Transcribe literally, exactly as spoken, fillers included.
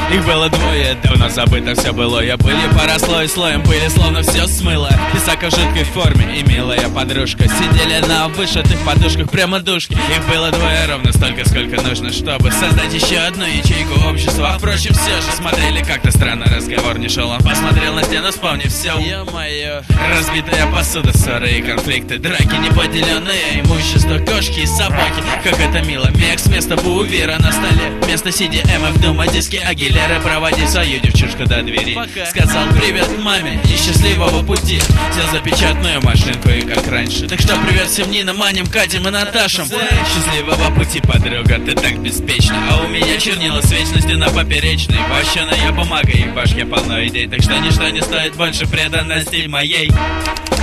Их было двое, давно забыто все было. Я пылью поросло и слоем пыли словно все смыло. Писака в жидкой форме и милая подружка сидели на вышитых подушках прямо душки. Их было двое, ровно столько, сколько нужно, чтобы создать еще одну ячейку общества. А впрочем, все же смотрели как-то странно, разговор не шел. Он посмотрел на стену, вспомнив все. Ё-моё, разбитая посуда, ссоры и конфликты, драки неподеленные, имущество, кошки и собаки. Как это мило, мекс вместо бувера на столе, вместо си ди эм в дома диски Агилеры. Проводить свою девчушку до двери. Пока. Сказал привет маме и счастливого пути. Взял запечатанную машинку и как раньше. Так что привет всем Нинам, Маням, Катям и Наташам. Счастливого пути, подруга, ты так беспечна. А у меня чернила с вечности на поперечной. Вощеная бумага и в башке полно идей. Так что ничто не стоит больше преданности моей.